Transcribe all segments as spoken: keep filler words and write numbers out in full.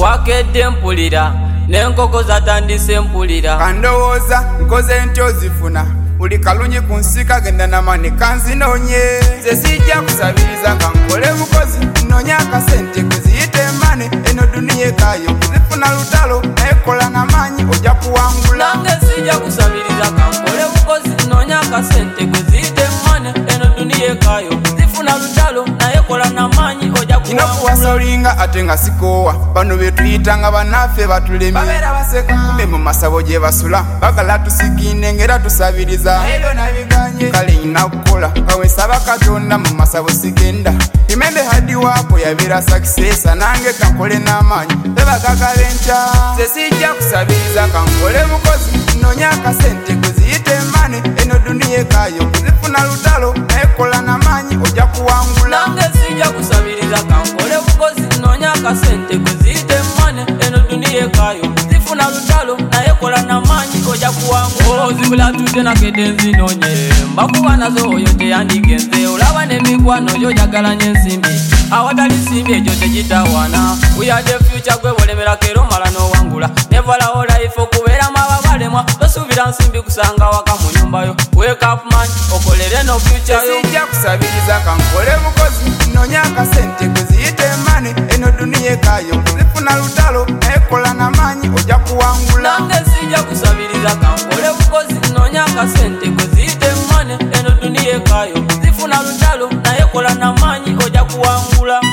Wakedde mpulira n'enkoko zatandise mpulira kandowooza nkoze ntyo ozifuna buli kalungi ku nsi kagenda namani kanzinonye nze sijja kusabiriza kankole bukozi nonya akasente kuziyite mane eno duniya ekayo kuzifuna lutalo naye kola n'amaanyi ojja kuwangula nange sijja kusabiriza kankole bukozi nonya akasente kuziyite mane eno duniya ekayo kuzifuna lutalo naye kola n'amaanyi ojja kuwasolinga ate nga sikoowa bano betuyita nga banaffe batulemye babeera baseka kumbe mu masabo gye basula bagala tusikinde ngera tusabiriza ebyo nabiganye kale nyina kukola kawesaba katonda mu masabo sigenda remembe hadi wako yabeera sakisesa nange kankole n'amaanyi tebagagala enkya nze sijja kusabiriza kankole bukozi nonya akasente kuziyite mane eno duniya ekayo kuzifuna lutalo naye kola n'amaanyi ojja kuwangula nange sijja kusabiriza kankole bukozi nonya akasente kuziyite mane eno duniya ekayo zifuna lutalo naye kola n'amaanyi ojja kuwangula ozibula tudde nakedde nzinonye mbakuba nazo oyo teyandigenze olaba n'emikwano yo jagalanye ensimbi awatali nsimbi egyo tegitawaana we are the future gwe bolemerako era omala n'owangula never allow life okubeeramu ababalemwa tosuubira nsimbi kusanga waka mu nyumba yo wake up man okolere no future yo sijja kusabiriza kankole bukozi nonya akasente kuziyite mane eno duniya ekayo kuzifuna lutalo naye kola n'amaanyi ojja kuwangula nange sijja kusabiriza kankole bukozi nonya akasente kuziyite mane eno duniya ekayo zifuna lutalo naye kola n'amaanyi ojja kuwangula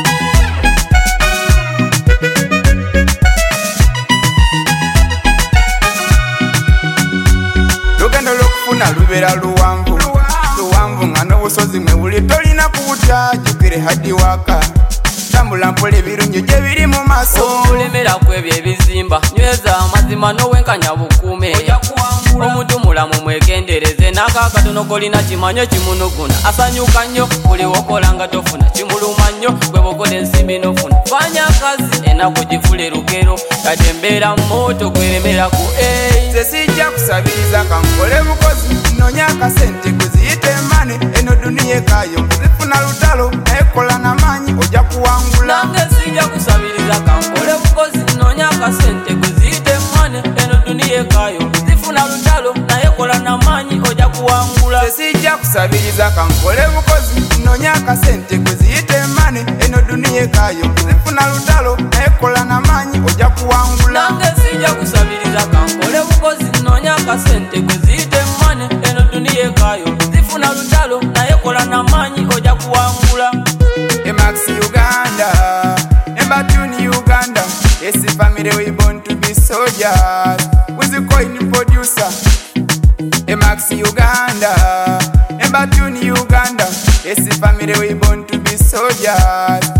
lugendo lw'okufuna lubeera luwanvu luwanvu nga n'obusozi mwe buli tolina kubutya jjukire hadi waka tambula mpola ebirungi gye biri mu maaso obulemera kwebyo ebizimba nyweza amazima n'owenkanya bukuume omuntu mulamu mwegendereze n'akaakatono kolina kimanyo kimunuguna asanyuka nnyo buli wokola nga tofuna kimuluma nnyo gwe bokola ensimbi n'ofuna fanya akazi enaku gifule lugero kati embeera moto gweremerako nze sijja kusabiriza kankole bukozi nonya akasente kuziyite mane eno duniya ekayo kuzifuna lutalo naye kola n'amaanyi ojja kuwangula nange sijja kusabiriza kankole bukozi nonya akasente kuziyite mane eno duniya ekayo zifuna lutalo naye kola n'amaanyi ojja kuwangula nze sijja kusabiriza kankole bukozi nonya akasente kuziyite mane eno duniya ekayo kuzifuna lutalo naye kola n'amaanyi ojja kuwangula nange sijja kusabiriza kankole bukozi nonya akasente kuziyite mane eno duniya ekayo zifuna lutalo naye kola n'amaanyi ojja kuwangula Emax Uganda, Embatuni Uganda. Yes, family we born to be soldiers. With the coin producer. Emax Uganda, Embatuni Uganda. Yes, family we born to be soldiers.